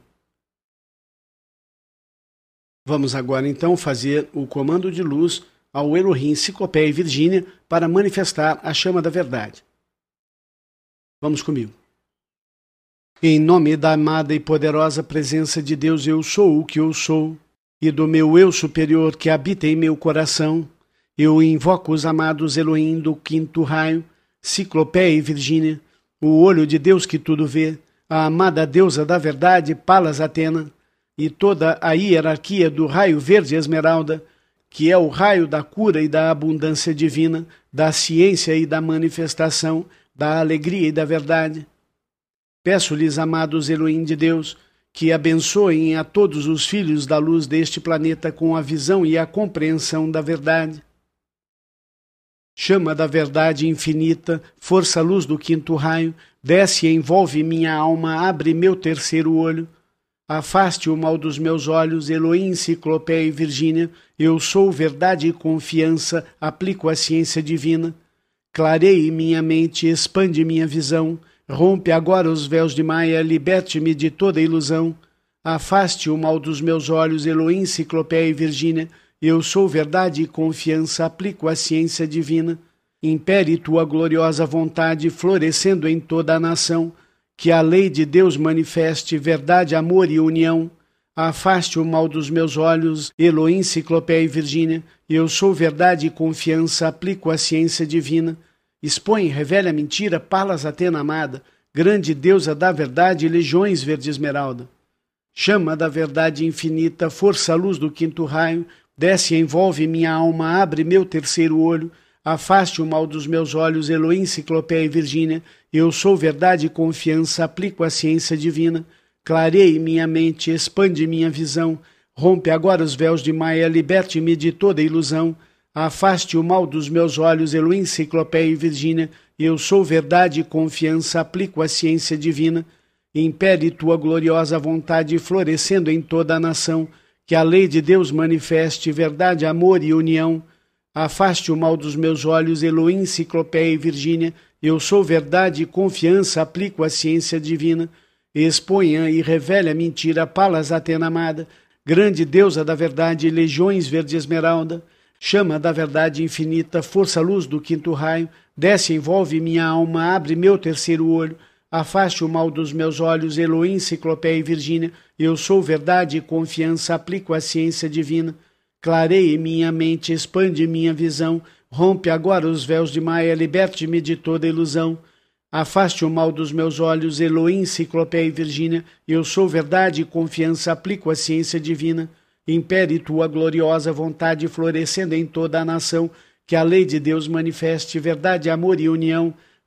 [SPEAKER 1] Vamos agora então fazer o comando de luz ao Elohim Ciclopeia e Virgínia para manifestar a chama da verdade. Vamos comigo. Em nome da amada e poderosa presença de Deus, eu sou o que eu sou, e do meu eu superior que habita em meu coração, eu invoco os amados Elohim do quinto raio, Ciclopeia e Virgínia, o olho de Deus que tudo vê, a amada deusa da verdade, Palas Atena, e toda a hierarquia do raio verde esmeralda, que é o raio da cura e da abundância divina, da ciência e da manifestação, da alegria e da verdade. Peço-lhes, amados Elohim de Deus, que abençoem a todos os filhos da luz deste planeta com a visão e a compreensão da verdade. Chama da verdade infinita, força-luz do quinto raio, desce e envolve minha alma, abre meu terceiro olho. Afaste o mal dos meus olhos, Elohim, Ciclopeia e Virgínia, eu sou verdade e confiança, aplico a ciência divina. Clareie minha mente, expande minha visão, rompe agora os véus de Maia, liberte-me de toda ilusão. Afaste o mal dos meus olhos, Elohim, Ciclopeia e Virgínia, eu sou verdade e confiança, aplico a ciência divina. Impere tua gloriosa vontade, florescendo em toda a nação, que a lei de Deus manifeste verdade, amor e união. Afaste o mal dos meus olhos, Elohim, Ciclopeia e Virgínia, eu sou verdade e confiança, aplico a ciência divina. Expõe e revela a mentira, Palas Atena amada, grande deusa da verdade e legiões verde esmeralda. Chama da verdade infinita, força-luz do quinto raio, desce e envolve minha alma, abre meu terceiro olho. Afaste o mal dos meus olhos, Elohim, Ciclopeia e Virgínia, eu sou verdade e confiança, aplico a ciência divina. Clareie minha mente, expande minha visão, rompe agora os véus de Maia, liberte-me de toda ilusão. Afaste o mal dos meus olhos, Elohim, Ciclopeia e Virgínia, eu sou verdade e confiança, aplico a ciência divina. Impere tua gloriosa vontade, florescendo em toda a nação, que a lei de Deus manifeste verdade, amor e união. Afaste o mal dos meus olhos, Elohim, Ciclopeia e Virgínia, eu sou verdade e confiança, aplico a ciência divina. Exponha e revele a mentira, Palas Atena amada, grande deusa da verdade e legiões verde esmeralda. Chama da verdade infinita, força-luz do quinto raio, desce e envolve minha alma, abre meu terceiro olho. Afaste o mal dos meus olhos, Elohim, Ciclopeia e Virgínia, eu sou verdade e confiança, aplico a ciência divina. Clareie minha mente, expande minha visão, rompe agora os véus de Maia, liberte-me de toda ilusão. Afaste o mal dos meus olhos, Elohim, Ciclopeia e Virgínia, eu sou verdade e confiança, aplico a ciência divina. Impere tua gloriosa vontade, florescendo em toda a nação, que a lei de Deus manifeste verdade, amor e união.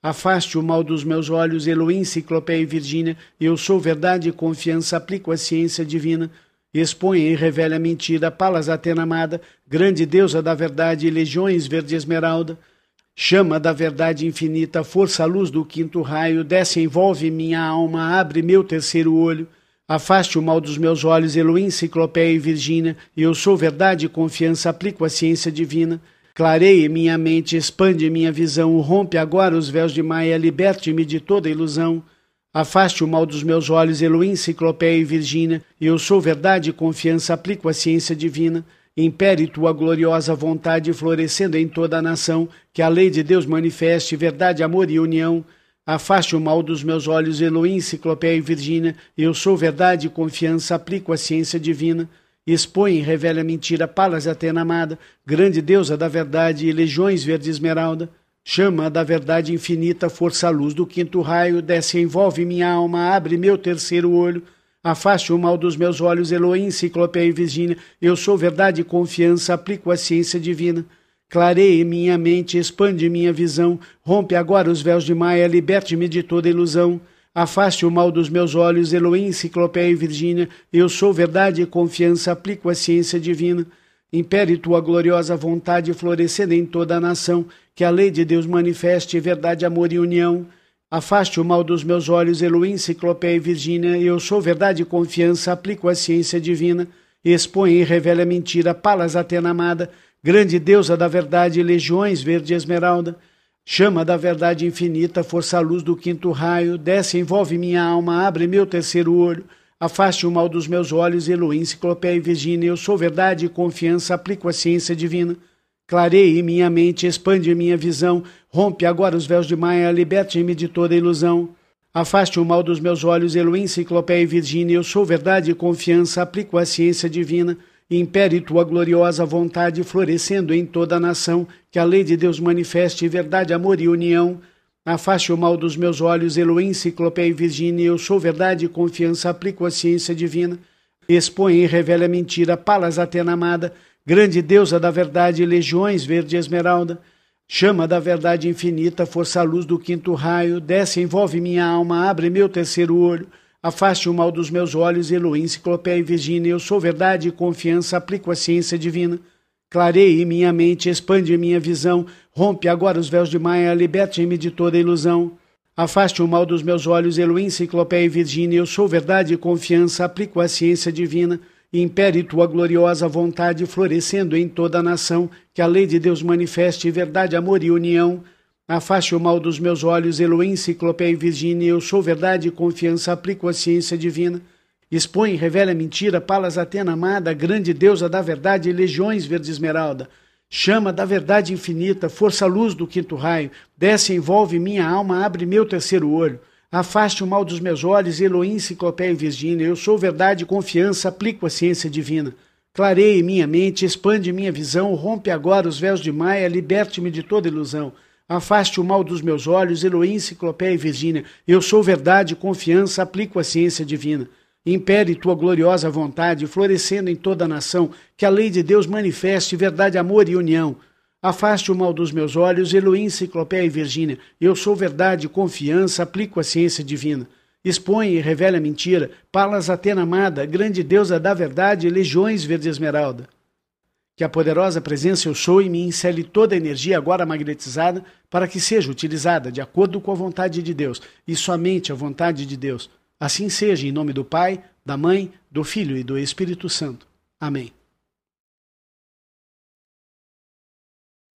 [SPEAKER 1] Afaste o mal dos meus olhos, Elohim, Enciclopédia e Virgínia. Eu sou verdade e confiança, aplico a ciência divina. Expõe e revela a mentira, Palas Atena amada, grande deusa da verdade, legiões verde esmeralda. Chama da verdade infinita, força luz do quinto raio, desce, envolve minha alma, abre meu terceiro olho. Afaste o mal dos meus olhos, Elohim, Enciclopédia e Virgínia. Eu sou verdade e confiança, aplico a ciência divina. Clareie minha mente, expande minha visão, rompe agora os véus de Maia, liberte-me de toda ilusão. Afaste o mal dos meus olhos, Elohim, Enciclopédia e Virgínia. Eu sou verdade e confiança, aplico a ciência divina. Impere tua gloriosa vontade, florescendo em toda a nação, que a lei de Deus manifeste verdade, amor e união. Afaste o mal dos meus olhos, Elohim, Enciclopédia e Virgínia. Eu sou verdade e confiança, aplico a ciência divina. Expõe e revela a mentira, Palas Atena amada, grande deusa da verdade e legiões verde esmeralda. Chama da verdade infinita, força luz do quinto raio, desce, envolve minha alma, abre meu terceiro olho. Afaste o mal dos meus olhos, Elohim, Enciclopédia e Virgínia. Eu sou verdade e confiança, aplico a ciência divina. Clareie minha mente, expande minha visão, rompe agora os véus de Maia, liberte-me de toda ilusão. Afaste o mal dos meus olhos, Elohim, Enciclopédia e Virgínia. Eu sou verdade e confiança, aplico a ciência divina. Impere tua gloriosa vontade, florescendo em toda a nação, que a lei de Deus manifeste verdade, amor e união. Afaste o mal dos meus olhos, Elohim, Enciclopédia e Virgínia. Eu sou verdade e confiança, aplico a ciência divina. Expõe e revela a mentira, Palas Atena amada, grande deusa da verdade, legiões verde esmeralda. Chama da verdade infinita, força luz do quinto raio, desce, envolve minha alma, abre meu terceiro olho. Afaste o mal dos meus olhos, Elohim, Enciclopédia e Virgínia. Eu sou verdade e confiança, aplico a ciência divina. Clareie minha mente, expande minha visão, rompe agora os véus de Maia, liberte-me de toda ilusão. Afaste o mal dos meus olhos, Elohim, Enciclopédia e Virgínia. Eu sou verdade e confiança, aplico a ciência divina. Impere tua gloriosa vontade, florescendo em toda a nação, que a lei de Deus manifeste verdade, amor e união. Afaste o mal dos meus olhos, Elohim, Enciclopédia e Virgínia. Eu sou verdade e confiança, aplico a ciência divina. Expõe e revela a mentira, Palas Atena amada, grande deusa da verdade, legiões verde esmeralda. Chama da verdade infinita, força luz do quinto raio, desce, envolve minha alma, abre meu terceiro olho. Afaste o mal dos meus olhos, Elohim, Enciclopédia e Virgínia. Eu sou verdade e confiança, aplico a ciência divina. Clareie minha mente, expande minha visão, rompe agora os véus de Maia, liberte-me de toda ilusão. Afaste o mal dos meus olhos, Elohim, Enciclopédia e Virgínia. Eu sou verdade e confiança, aplico a ciência divina. Impere tua gloriosa vontade, florescendo em toda a nação, que a lei de Deus manifeste verdade, amor e união. Afaste o mal dos meus olhos, Elohim, Enciclopédia e Virgínia. Eu sou verdade e confiança, aplico a ciência divina. Expõe e revela a mentira, Palas Atena amada, grande deusa da verdade e legiões verde esmeralda. Chama da verdade infinita, força luz do quinto raio, desce, envolve minha alma, abre meu terceiro olho. Afaste o mal dos meus olhos, Elohim, Enciclopédia e Virgínia. Eu sou verdade e confiança, aplico a ciência divina. Clareie minha mente, expande minha visão, rompe agora os véus de Maia, liberte-me de toda ilusão. Afaste o mal dos meus olhos, Elohim, Enciclopédia e Virgínia. Eu sou verdade e confiança, aplico a ciência divina. Impere tua gloriosa vontade, florescendo em toda a nação, que a lei de Deus manifeste verdade, amor e união. Afaste o mal dos meus olhos, Elohim, Enciclopédia e Virgínia. Eu sou verdade, confiança, aplico a ciência divina. Expõe e revela a mentira, Palas Atena amada, grande deusa da verdade, legiões verde esmeralda. Que a poderosa presença Eu Sou em mim insere toda a energia agora magnetizada para que seja utilizada de acordo com a vontade de Deus e somente a vontade de Deus. Assim seja, em nome do Pai, da Mãe, do Filho e do Espírito Santo. Amém.